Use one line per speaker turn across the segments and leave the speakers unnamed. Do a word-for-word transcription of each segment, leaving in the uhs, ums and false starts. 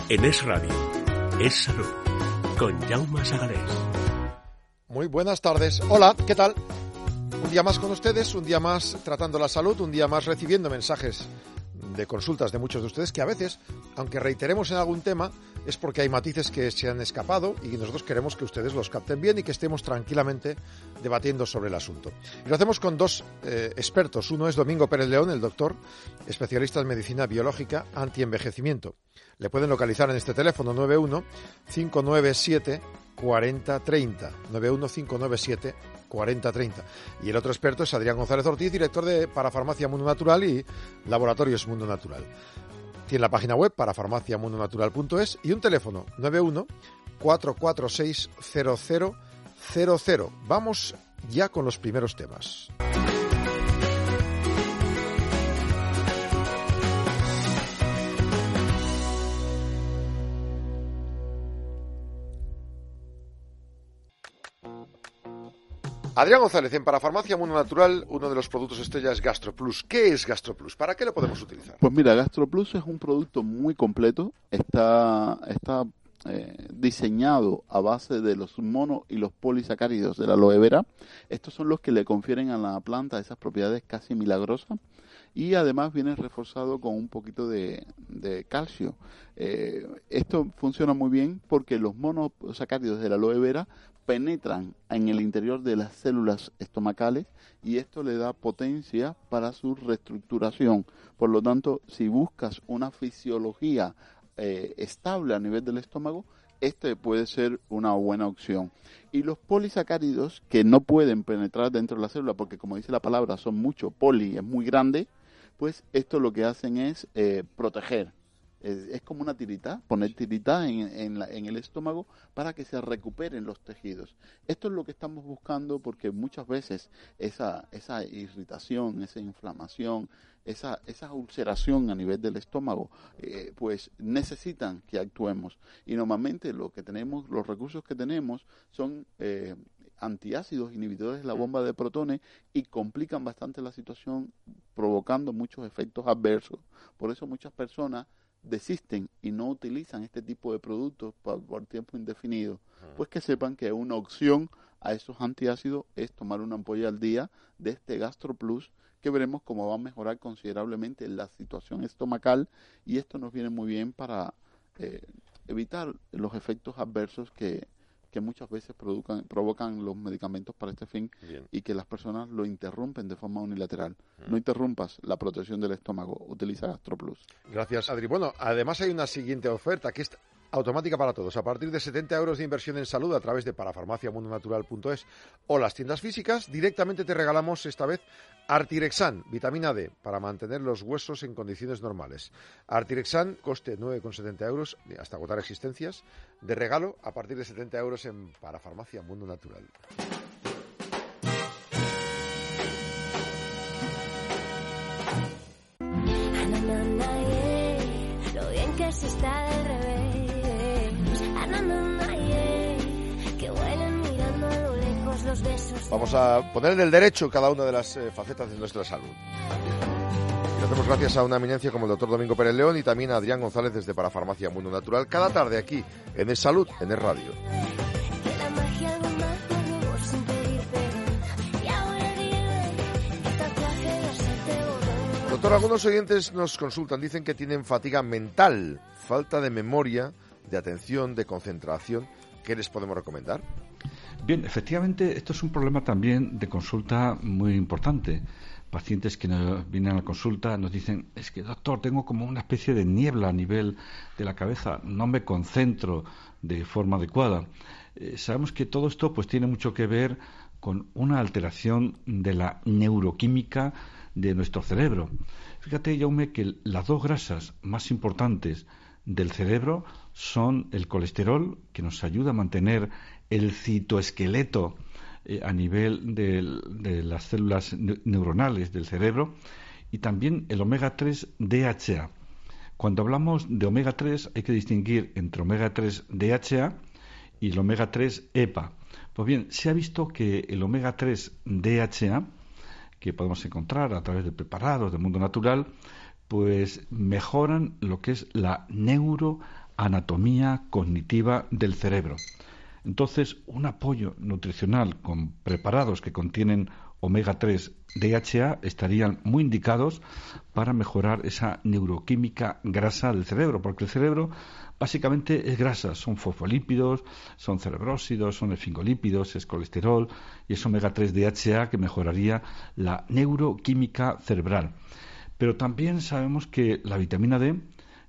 En Es Radio, Es Salud, con Jaume Sagarés.
Muy buenas tardes. Hola, ¿qué tal? Un día más con ustedes, un día más tratando la salud, un día más recibiendo mensajes de consultas de muchos de ustedes que a veces, aunque reiteremos en algún tema, es porque hay matices que se han escapado y nosotros queremos que ustedes los capten bien y que estemos tranquilamente debatiendo sobre el asunto. Y lo hacemos con dos eh, expertos. Uno es Domingo Pérez León, el doctor, especialista en medicina biológica antienvejecimiento. Le pueden localizar en este teléfono nueve uno cinco nueve siete cuatro cero tres cero, nueve uno cinco nueve siete cuatro cero tres cero. Y el otro experto es Adrián González Ortiz, director de Parafarmacia Mundo Natural y Laboratorios Mundo Natural. Tiene la página web parafarmacia mundo natural punto es y un teléfono nueve uno cuatro cuatro seis cero cero cero cero. Vamos ya con los primeros temas. Adrián González, en Parafarmacia Mundo Natural, uno de los productos estrella es GastroPlus. ¿Qué es GastroPlus? ¿Para qué lo podemos utilizar?
Pues mira, GastroPlus es un producto muy completo. Está, está eh, diseñado a base de los mono y los polisacáridos de la aloe vera. Estos son los que le confieren a la planta esas propiedades casi milagrosas. Y además viene reforzado con un poquito de, de calcio. Eh, esto funciona muy bien porque los monosacáridos de la aloe vera penetran en el interior de las células estomacales y esto le da potencia para su reestructuración. Por lo tanto, si buscas una fisiología eh, estable a nivel del estómago, este puede ser una buena opción. Y los polisacáridos que no pueden penetrar dentro de la célula, porque como dice la palabra, son mucho, poli es muy grande, pues esto lo que hacen es eh, proteger. Es, es como una tirita, poner tirita en, en, la, en el estómago para que se recuperen los tejidos. Esto es lo que estamos buscando porque muchas veces esa, esa irritación, esa inflamación, esa, esa ulceración a nivel del estómago, eh, pues necesitan que actuemos. Y normalmente lo que tenemos, los recursos que tenemos son eh, antiácidos, inhibidores de la bomba de protones y complican bastante la situación provocando muchos efectos adversos. Por eso muchas personas desisten y no utilizan este tipo de productos por, por tiempo indefinido. Pues que sepan que una opción a esos antiácidos es tomar una ampolla al día de este GastroPlus, que veremos cómo va a mejorar considerablemente la situación estomacal y esto nos viene muy bien para eh, evitar los efectos adversos que que muchas veces provocan, provocan los medicamentos para este fin. Bien. Y que las personas lo interrumpen de forma unilateral. Mm. No interrumpas la protección del estómago, utiliza GastroPlus.
Gracias, Adri. Bueno, además hay una siguiente oferta que es automática para todos. A partir de setenta euros de inversión en salud a través de parafarmacia mundo natural punto es o las tiendas físicas, directamente te regalamos esta vez Artirexan, vitamina D, para mantener los huesos en condiciones normales. Artirexan, coste nueve con setenta euros, hasta agotar existencias, de regalo a partir de setenta euros en Parafarmacia Mundo Natural.
Lo bien que se está del revés.
Vamos a poner en el derecho cada una de las eh, facetas de nuestra salud. Y lo hacemos gracias a una eminencia como el doctor Domingo Pérez León y también a Adrián González desde Parafarmacia Mundo Natural, cada tarde aquí en Es Salud, en Es Radio. Doctor, algunos oyentes nos consultan, dicen que tienen fatiga mental, falta de memoria, de atención, de concentración. ¿Qué les podemos recomendar?
Bien, efectivamente, esto es un problema también de consulta muy importante. Pacientes que nos vienen a la consulta nos dicen, es que doctor, tengo como una especie de niebla a nivel de la cabeza, no me concentro de forma adecuada. Eh, sabemos que todo esto pues tiene mucho que ver con una alteración de la neuroquímica de nuestro cerebro. Fíjate, Jaume, que las dos grasas más importantes del cerebro son el colesterol, que nos ayuda a mantener el citoesqueleto eh, a nivel de, de las células ne- neuronales del cerebro, y también el omega tres D H A. Cuando hablamos de omega tres hay que distinguir entre omega tres D H A y el omega tres E P A. Pues bien, se ha visto que el omega tres D H A, que podemos encontrar a través de preparados del mundo natural, pues mejoran lo que es la neuro anatomía cognitiva del cerebro. Entonces, un apoyo nutricional con preparados que contienen omega tres D H A estarían muy indicados para mejorar esa neuroquímica grasa del cerebro, porque el cerebro básicamente es grasa, son fosfolípidos, son cerebrósidos, son esfingolípidos, es colesterol y es omega tres D H A que mejoraría la neuroquímica cerebral. Pero también sabemos que la vitamina D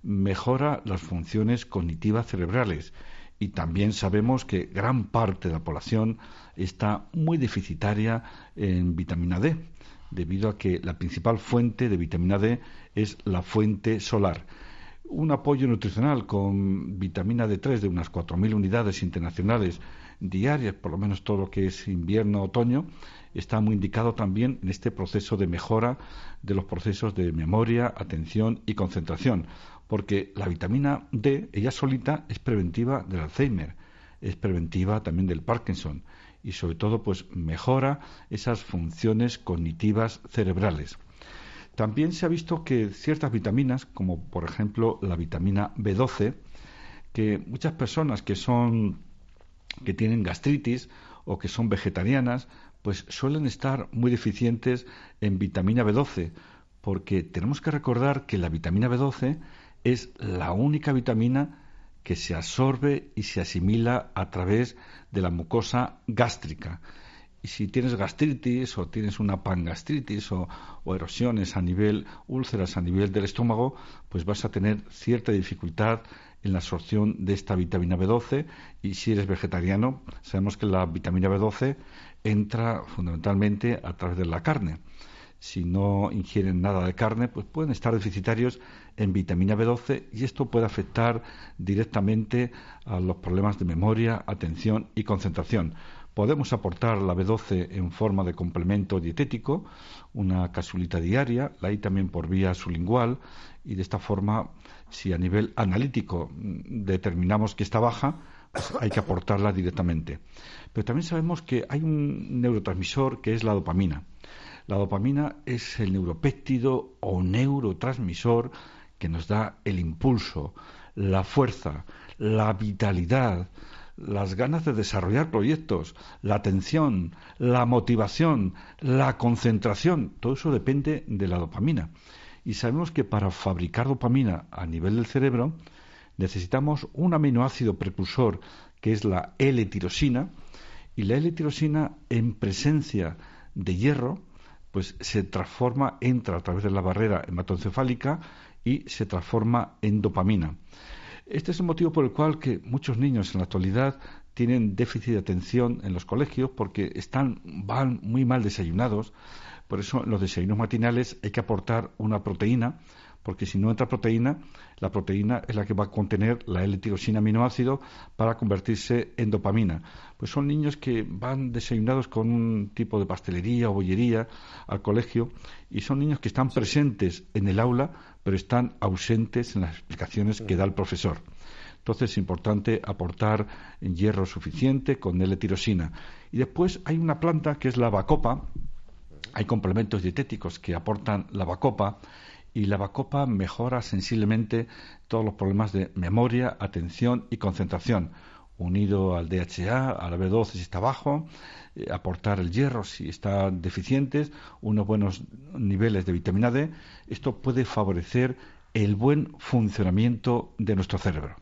mejora las funciones cognitivas cerebrales. Y también sabemos que gran parte de la población está muy deficitaria en vitamina D, debido a que la principal fuente de vitamina D es la fuente solar. Un apoyo nutricional con vitamina D tres de unas cuatro mil unidades internacionales diarias, por lo menos todo lo que es invierno-otoño, está muy indicado también en este proceso de mejora de los procesos de memoria, atención y concentración. Porque la vitamina D, ella solita, es preventiva del Alzheimer, es preventiva también del Parkinson y sobre todo pues mejora esas funciones cognitivas cerebrales. También se ha visto que ciertas vitaminas, como por ejemplo la vitamina B doce, que muchas personas que son que tienen gastritis o que son vegetarianas, pues suelen estar muy deficientes en vitamina B doce, porque tenemos que recordar que la vitamina B doce es la única vitamina que se absorbe y se asimila a través de la mucosa gástrica. Y si tienes gastritis o tienes una pangastritis o, o erosiones a nivel, úlceras a nivel del estómago, pues vas a tener cierta dificultad en la absorción de esta vitamina B doce. Y si eres vegetariano, sabemos que la vitamina B doce entra fundamentalmente a través de la carne. Si no ingieren nada de carne, pues pueden estar deficitarios en vitamina B doce y esto puede afectar directamente a los problemas de memoria, atención y concentración. Podemos aportar la B doce en forma de complemento dietético, una capsulita diaria, la hay también por vía sublingual y de esta forma, si a nivel analítico determinamos que está baja, pues hay que aportarla directamente. Pero también sabemos que hay un neurotransmisor que es la dopamina. La dopamina es el neuropéptido o neurotransmisor que nos da el impulso, la fuerza, la vitalidad, las ganas de desarrollar proyectos, la atención, la motivación, la concentración. Todo eso depende de la dopamina. Y sabemos que para fabricar dopamina a nivel del cerebro necesitamos un aminoácido precursor que es la L-tirosina, y la L-tirosina en presencia de hierro pues se transforma, entra a través de la barrera hematoencefálica y se transforma en dopamina. Este es el motivo por el cual que muchos niños en la actualidad tienen déficit de atención en los colegios porque están, van muy mal desayunados. Por eso en los desayunos matinales hay que aportar una proteína, porque si no entra proteína, la proteína es la que va a contener la L-tirosina aminoácido para convertirse en dopamina. Pues son niños que van desayunados con un tipo de pastelería o bollería al colegio y son niños que están presentes en el aula, pero están ausentes en las explicaciones que da el profesor. Entonces es importante aportar hierro suficiente con L-tirosina. Y después hay una planta que es la bacopa. Hay complementos dietéticos que aportan la bacopa y la bacopa mejora sensiblemente todos los problemas de memoria, atención y concentración, unido al D H A, a la B doce si está bajo, eh, aportar el hierro si están deficientes, unos buenos niveles de vitamina D. Esto puede favorecer el buen funcionamiento de nuestro cerebro.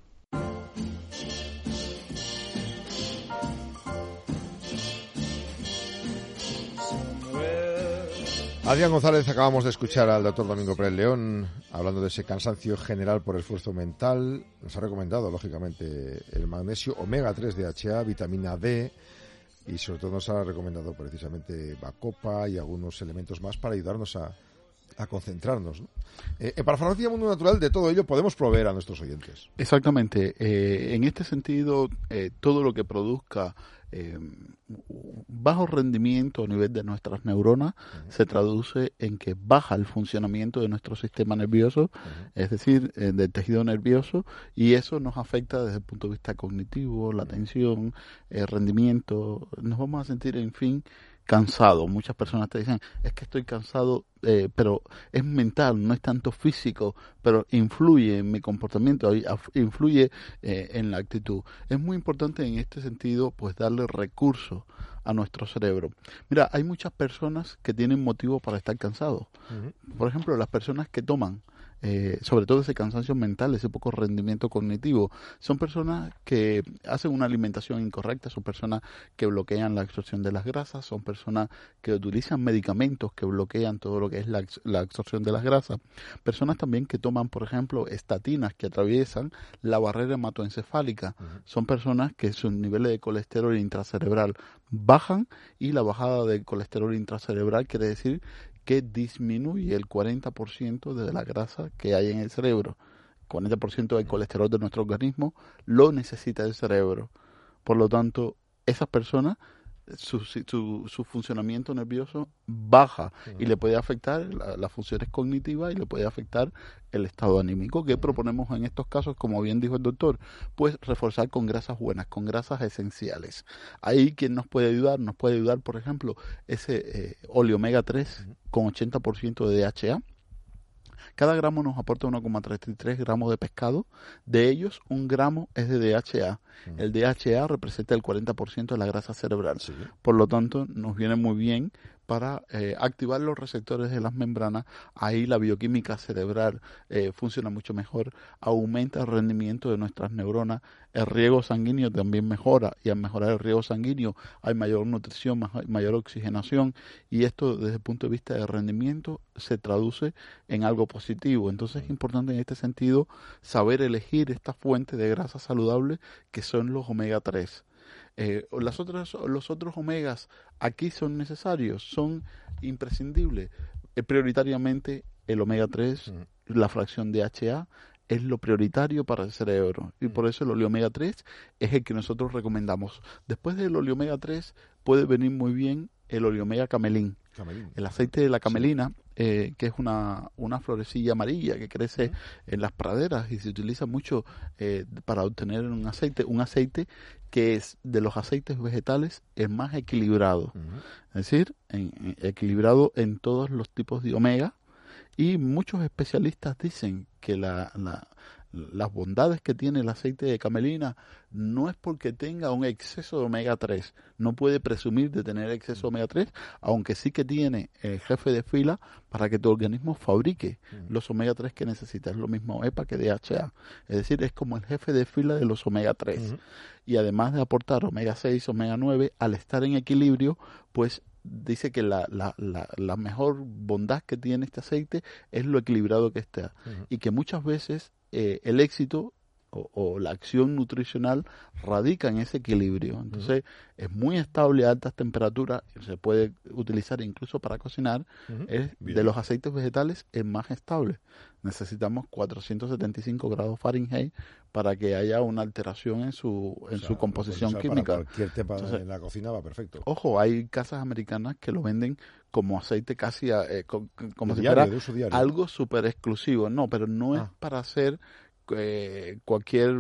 Adrián González, acabamos de escuchar al doctor Domingo Pérez León hablando de ese cansancio general por esfuerzo mental. Nos ha recomendado, lógicamente, el magnesio, omega tres D H A, vitamina D y sobre todo nos ha recomendado precisamente bacopa y algunos elementos más para ayudarnos a, a concentrarnos, ¿no? Eh, para Farmacia Mundo Natural, de todo ello podemos proveer a nuestros oyentes.
Exactamente. Eh, en este sentido, eh, todo lo que produzca Eh, bajo rendimiento a nivel de nuestras neuronas uh-huh. se traduce en que baja el funcionamiento de nuestro sistema nervioso, uh-huh. es decir, eh, del tejido nervioso, y eso nos afecta desde el punto de vista cognitivo, la atención, el rendimiento. Nos vamos a sentir, en fin, cansado. Muchas personas te dicen, es que estoy cansado, eh, pero es mental, no es tanto físico, pero influye en mi comportamiento, influye eh, en la actitud. Es muy importante en este sentido, pues darle recursos a nuestro cerebro. Mira, hay muchas personas que tienen motivos para estar cansados. Uh-huh. Por ejemplo, las personas que toman, Eh, sobre todo ese cansancio mental, ese poco rendimiento cognitivo, son personas que hacen una alimentación incorrecta, son personas que bloquean la absorción de las grasas, son personas que utilizan medicamentos que bloquean todo lo que es la, la absorción de las grasas, personas también que toman, por ejemplo, estatinas que atraviesan la barrera hematoencefálica, uh-huh. son personas que sus niveles de colesterol intracerebral bajan, y la bajada del colesterol intracerebral quiere decir que disminuye el cuarenta por ciento de la grasa que hay en el cerebro. cuarenta por ciento del colesterol de nuestro organismo lo necesita el cerebro. Por lo tanto, esas personas, su, su, su funcionamiento nervioso baja y le puede afectar la, las funciones cognitivas y le puede afectar el estado anímico. ¿Qué proponemos en estos casos? Como bien dijo el doctor, pues reforzar con grasas buenas, con grasas esenciales. Ahí, ¿quién nos puede ayudar? Nos puede ayudar, por ejemplo, ese eh, óleo omega tres con ochenta por ciento de D H A. Cada gramo nos aporta uno coma treinta y tres gramos de pescado. De ellos, un gramo es de D H A. Mm. El D H A representa el cuarenta por ciento de la grasa cerebral. Sí. Por lo tanto, nos viene muy bien para eh, activar los receptores de las membranas. Ahí la bioquímica cerebral eh, funciona mucho mejor, aumenta el rendimiento de nuestras neuronas, el riego sanguíneo también mejora, y al mejorar el riego sanguíneo hay mayor nutrición, mayor oxigenación, y esto desde el punto de vista de rendimiento se traduce en algo positivo. Entonces es importante en este sentido saber elegir esta fuente de grasa saludable que son los omega tres. Eh, las otras, los otros omegas aquí son necesarios, son imprescindibles. Eh, prioritariamente el omega tres, mm. la fracción D H A, es lo prioritario para el cerebro. Y mm. por eso el óleo omega tres es el que nosotros recomendamos. Después del óleo omega tres puede venir muy bien el óleo omega camelín. Camelín. El aceite de la camelina, sí. eh, que es una, una florecilla amarilla que crece mm. en las praderas y se utiliza mucho eh, para obtener un aceite, un aceite que es de los aceites vegetales el más equilibrado, uh-huh. es decir, en, en, equilibrado en todos los tipos de omega, y muchos especialistas dicen que la, la, las bondades que tiene el aceite de camelina no es porque tenga un exceso de omega tres, no puede presumir de tener exceso de omega tres, aunque sí que tiene el jefe de fila para que tu organismo fabrique uh-huh. los omega tres que necesita. Es lo mismo E P A que D H A, es decir, es como el jefe de fila de los omega tres. Uh-huh. Y además de aportar omega seis, omega nueve, al estar en equilibrio, pues dice que la, la, la, la mejor bondad que tiene este aceite es lo equilibrado que está. Uh-huh. Y que muchas veces eh, el éxito o, o la acción nutricional radica en ese equilibrio. Entonces uh-huh. es muy estable a altas temperaturas, se puede utilizar incluso para cocinar. Uh-huh. Es Bien. De los aceites vegetales el más estable. Necesitamos cuatrocientos setenta y cinco grados Fahrenheit para que haya una alteración en su en o sea, su composición química.
Para cualquier tema Entonces, en la cocina va perfecto.
Ojo, hay casas americanas que lo venden como aceite casi eh, como, como si fuera algo súper exclusivo. No, pero no ah. es para hacer eh, cualquier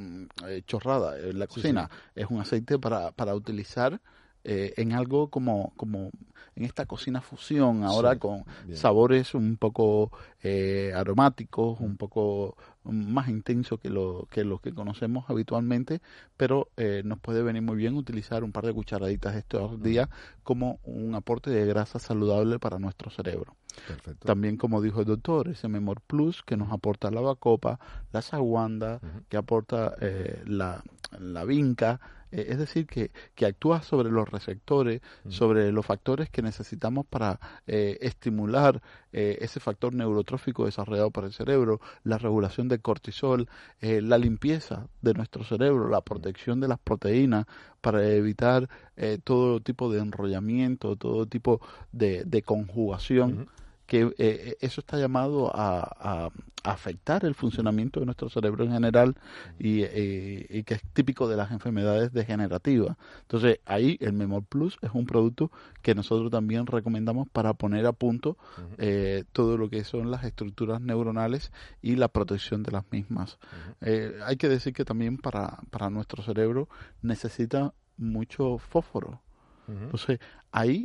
eh, chorrada en la cocina. Sí, sí. Es un aceite para, para utilizar eh, en algo como, como en esta cocina fusión, ahora sí, con bien. Sabores un poco eh, aromáticos, un poco más intensos que lo que los que conocemos habitualmente, pero eh, nos puede venir muy bien utilizar un par de cucharaditas estos días como un aporte de grasa saludable para nuestro cerebro. Perfecto. También, como dijo el doctor, ese Memor Plus que nos aporta la bacopa, la saguanda, uh-huh. que aporta eh, la, la vinca, eh, es decir, que, que actúa sobre los receptores, uh-huh. sobre los factores que necesitamos para eh, estimular eh, ese factor neurotrófico desarrollado por el cerebro, la regulación del cortisol, eh, la limpieza de nuestro cerebro, la protección de las proteínas para evitar eh, todo tipo de enrollamiento, todo tipo de, de conjugación. Uh-huh. que eh, eso está llamado a, a, a afectar el funcionamiento de nuestro cerebro en general y, eh, y que es típico de las enfermedades degenerativas. Entonces, ahí el Memor Plus es un producto que nosotros también recomendamos para poner a punto uh-huh. eh, todo lo que son las estructuras neuronales y la protección de las mismas. Uh-huh. Eh, hay que decir que también para, para nuestro cerebro necesita mucho fósforo. Uh-huh. Entonces, ahí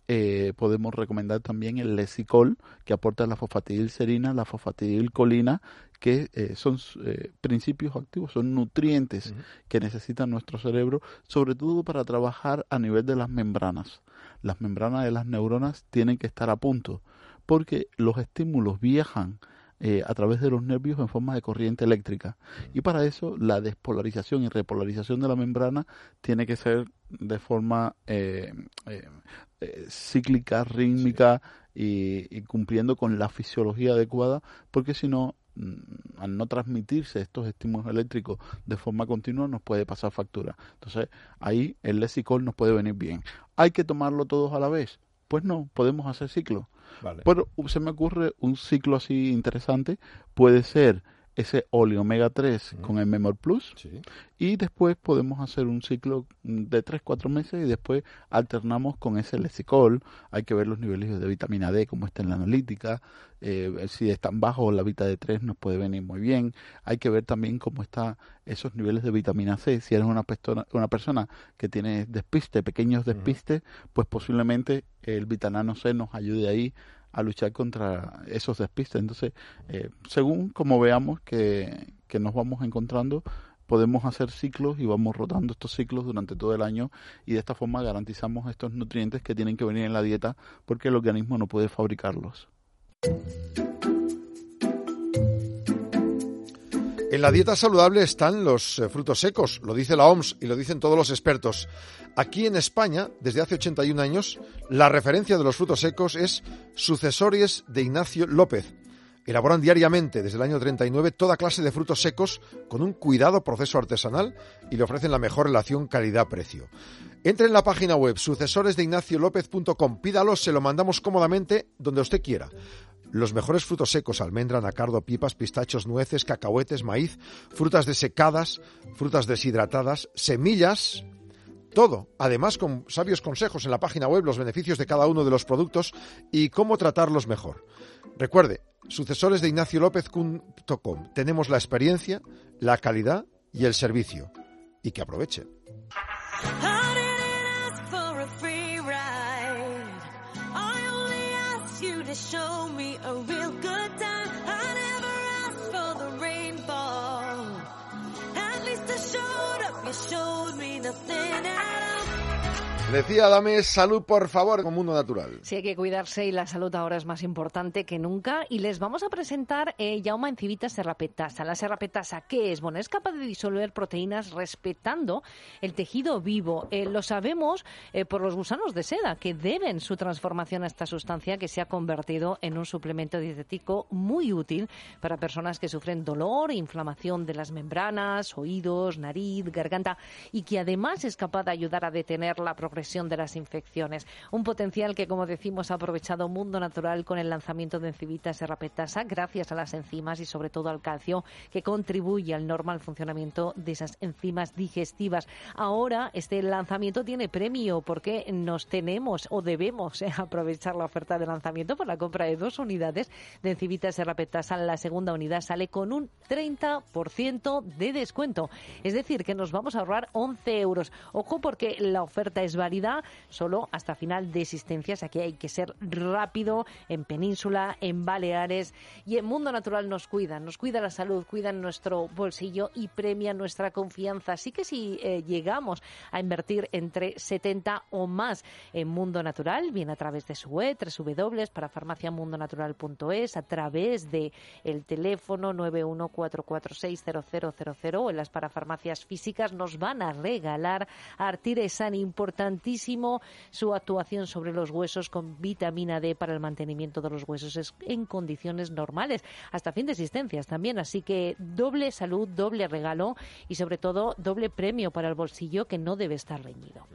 eh, podemos recomendar también el Lesicol, que aporta la fosfatidilcerina, la fosfatidilcolina, que eh, son eh, principios activos, son nutrientes uh-huh. que necesita nuestro cerebro, sobre todo para trabajar a nivel de las membranas. Las membranas de las neuronas tienen que estar a punto, porque los estímulos viajan eh, a través de los nervios en forma de corriente eléctrica. Y para eso la despolarización y repolarización de la membrana tiene que ser de forma eh, eh, eh, cíclica, rítmica y, y cumpliendo con la fisiología adecuada, porque si no, al no transmitirse estos estímulos eléctricos de forma continua, nos puede pasar factura. Entonces, ahí el Lesicol nos puede venir bien. ¿Hay que tomarlo todos a la vez? Pues no, podemos hacer ciclos. Vale. Pero se me ocurre un ciclo así interesante, puede ser ese Oli omega tres mm. con el Memor Plus, sí. y después podemos hacer un ciclo de tres a cuatro meses y después alternamos con ese Lesicol. Hay que ver los niveles de vitamina D, cómo está en la analítica, eh, si están bajos la Vita D tres nos puede venir muy bien. Hay que ver también cómo están esos niveles de vitamina C. Si eres una persona, una persona que tiene despiste, pequeños despistes, mm. pues posiblemente el Vitanano C nos ayude ahí a luchar contra esos despistes. Entonces, eh, según como veamos que, que nos vamos encontrando, podemos hacer ciclos y vamos rotando estos ciclos durante todo el año, y de esta forma garantizamos estos nutrientes que tienen que venir en la dieta, porque el organismo no puede fabricarlos.
En la dieta saludable están los eh, frutos secos, lo dice la O M S y lo dicen todos los expertos. Aquí en España, desde hace ochenta y un años, la referencia de los frutos secos es Sucesores de Ignacio López. Elaboran diariamente, desde el año treinta y nueve, toda clase de frutos secos con un cuidado proceso artesanal y le ofrecen la mejor relación calidad-precio. Entre en la página web sucesores de ignacio lópez punto com, pídalo, se lo mandamos cómodamente donde usted quiera. Los mejores frutos secos: almendra, anacardo, pipas, pistachos, nueces, cacahuetes, maíz, frutas desecadas, frutas deshidratadas, semillas, todo. Además, con sabios consejos en la página web, los beneficios de cada uno de los productos y cómo tratarlos mejor. Recuerde, sucesores de ignacio lópez punto com. Tenemos la experiencia, la calidad y el servicio. Y que aproveche.
Show me a real good time. I never asked for the rainfall. At least I showed up. You showed me nothing at all.
Decía Adame, salud por favor, con Mundo Natural.
Sí, hay que cuidarse y la salud ahora es más importante que nunca. Y les vamos a presentar eh, Jaume Encivita serrapetasa. La serrapetasa, ¿qué es? Bueno, es capaz de disolver proteínas respetando el tejido vivo. Eh, lo sabemos eh, por los gusanos de seda, que deben su transformación a esta sustancia que se ha convertido en un suplemento dietético muy útil para personas que sufren dolor, inflamación de las membranas, oídos, nariz, garganta, y que además es capaz de ayudar a detener la progresión de las infecciones. Un potencial que, como decimos, ha aprovechado Mundo Natural con el lanzamiento de Encivita serrapetasa, gracias a las enzimas y sobre todo al calcio, que contribuye al normal funcionamiento de esas enzimas digestivas. Ahora este lanzamiento tiene premio, porque nos tenemos o debemos eh, aprovechar la oferta de lanzamiento por la compra de dos unidades de Encivita serrapetasa. La segunda unidad sale con un treinta por ciento de descuento. Es decir, que nos vamos a ahorrar once euros. Ojo, porque la oferta es válida solo hasta final de existencias. Aquí hay que ser rápido en Península, en Baleares, y en Mundo Natural nos cuidan, nos cuida la salud, cuidan nuestro bolsillo y premian nuestra confianza. Así que si eh, llegamos a invertir entre setenta o más en Mundo Natural, bien a través de su web, doble u doble u doble u punto para farmacia mundo natural punto es, a través de el teléfono nueve uno cuatro cuatro seis cero cero cero cero o en las parafarmacias físicas, nos van a regalar Artiresan, importante su actuación sobre los huesos con vitamina D para el mantenimiento de los huesos en condiciones normales, hasta fin de existencias también. Así que doble salud, doble regalo y sobre todo doble premio para el bolsillo, que no debe estar reñido.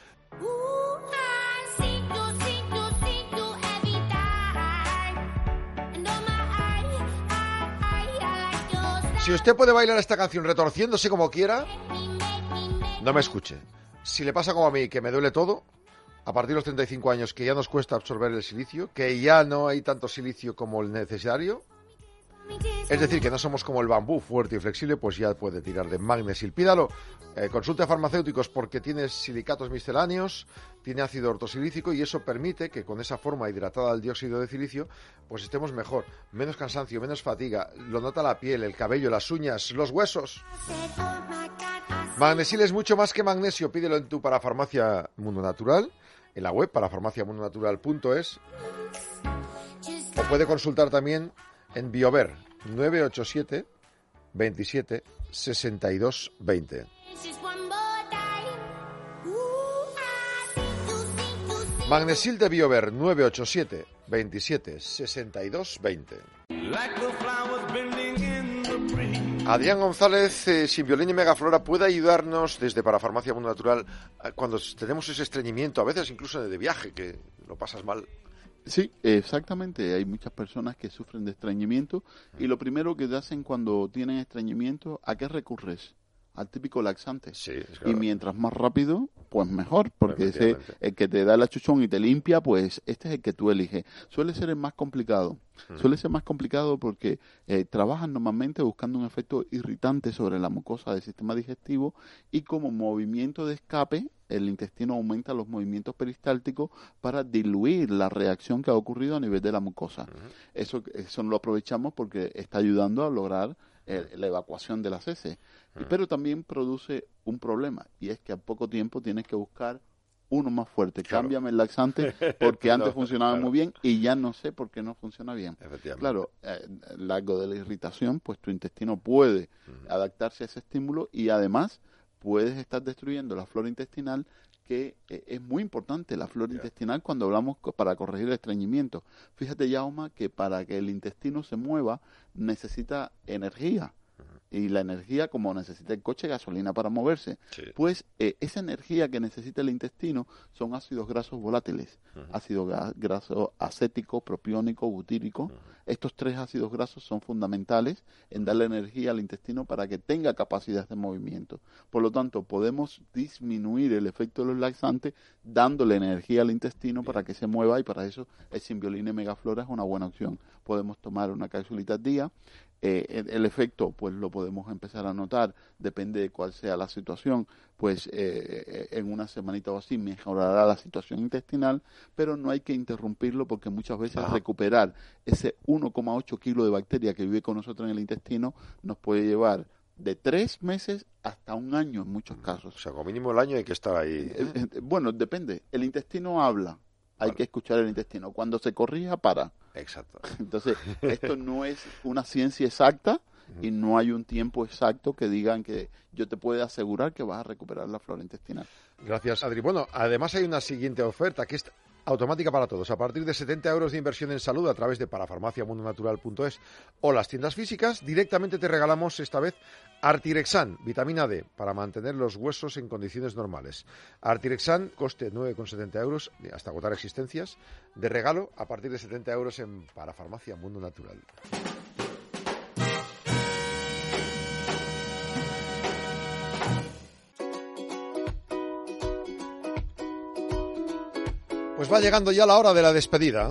Si usted puede bailar esta canción retorciéndose como quiera, no me escuche. Si le pasa como a mí, que me duele todo, a partir de los treinta y cinco años, que ya nos cuesta absorber el silicio, que ya no hay tanto silicio como el necesario, Es decir, que no somos como el bambú, fuerte y flexible, pues ya puede tirar de Magnesil. Pídalo, eh, consulte a farmacéuticos porque tiene silicatos misceláneos, tiene ácido ortosilícico y eso permite que con esa forma hidratada del dióxido de silicio, pues estemos mejor, menos cansancio, menos fatiga, lo nota la piel, el cabello, las uñas, los huesos. Magnesil es mucho más que magnesio, pídelo en tu Parafarmacia Mundo Natural, en la web parafarmacia mundo natural punto es, o puede consultar también en Biover nueve ocho siete, veintisiete, sesenta y dos, veinte. Magnesil de Biover nueve ocho siete, veintisiete, sesenta y dos, veinte. Adrián González, eh, Simbiolin y Megaflora, ¿puede ayudarnos desde Parafarmacia Mundo Natural eh, cuando tenemos ese estreñimiento, a veces incluso de viaje, que lo pasas mal?
Sí, exactamente. Hay muchas personas que sufren de estreñimiento y lo primero que te hacen cuando tienen estreñimiento, ¿a qué recurres? Al típico laxante.
Sí, es claro.
Y mientras más rápido, pues mejor, porque ese, el que te da el achuchón y te limpia, pues este es el que tú eliges. Suele ser el más complicado. Hmm. Suele ser más complicado porque eh, trabajan normalmente buscando un efecto irritante sobre la mucosa del sistema digestivo y como movimiento de escape, el intestino aumenta los movimientos peristálticos para diluir la reacción que ha ocurrido a nivel de la mucosa. Uh-huh. Eso, eso lo aprovechamos porque está ayudando a lograr eh, la evacuación de las heces. Uh-huh. Pero también produce un problema y es que a poco tiempo tienes que buscar uno más fuerte. Claro. Cámbiame el laxante porque antes no, funcionaba claro. muy bien y ya no sé por qué no funciona bien. Claro, eh, largo de la irritación, pues tu intestino puede uh-huh. adaptarse a ese estímulo y además puedes estar destruyendo la flora intestinal, que eh, es muy importante la flora yeah. intestinal cuando hablamos co- para corregir el estreñimiento. Fíjate, Jaume, que para que el intestino se mueva necesita energía. Y la energía, como necesita el coche, gasolina para moverse. Sí. Pues eh, esa energía que necesita el intestino son ácidos grasos volátiles. Uh-huh. Ácido ga- graso acético, propiónico, butírico. Uh-huh. Estos tres ácidos grasos son fundamentales en darle energía al intestino para que tenga capacidad de movimiento. Por lo tanto, podemos disminuir el efecto de los laxantes dándole energía al intestino Bien. Para que se mueva y para eso el Simbiolin y Megaflora es una buena opción. Podemos tomar una cápsula al día. Eh, el, el efecto pues lo podemos empezar a notar, depende de cuál sea la situación, pues eh, en una semanita o así mejorará la situación intestinal, pero no hay que interrumpirlo porque muchas veces Ajá. recuperar ese uno coma ocho kilos de bacteria que vive con nosotros en el intestino nos puede llevar de tres meses hasta un año en muchos casos.
O sea, como mínimo el año hay que estar ahí.
Eh, eh, bueno, depende, el intestino habla. Hay que escuchar el intestino. Cuando se corrija, para.
Exacto.
Entonces, esto no es una ciencia exacta y no hay un tiempo exacto que digan que yo te puedo asegurar que vas a recuperar la flora intestinal.
Gracias, Adri. Bueno, además hay una siguiente oferta que es automática para todos. A partir de setenta euros de inversión en salud a través de parafarmacia mundo natural punto es o las tiendas físicas, directamente te regalamos esta vez Artirexan, vitamina D, para mantener los huesos en condiciones normales. Artirexan, coste nueve coma setenta euros, hasta agotar existencias, de regalo a partir de setenta euros en Parafarmacia Mundo Natural. Pues va llegando ya la hora de la despedida.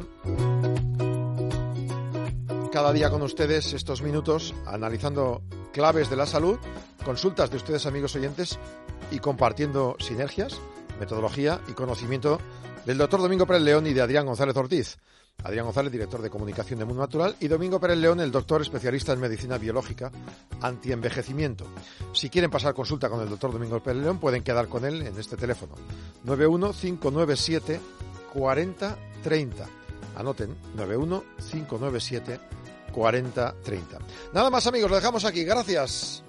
Cada día con ustedes estos minutos analizando claves de la salud, consultas de ustedes, amigos oyentes, y compartiendo sinergias, metodología y conocimiento del doctor Domingo Pérez León y de Adrián González Ortiz. Adrián González, director de comunicación de Mundo Natural, y Domingo Pérez León, el doctor especialista en medicina biológica antienvejecimiento. Si quieren pasar consulta con el doctor Domingo Pérez León, pueden quedar con él en este teléfono nueve uno cinco nueve siete cuarenta treinta. Anoten, nueve uno cinco nueve siete cuarenta treinta. Nada más, amigos, lo dejamos aquí. Gracias.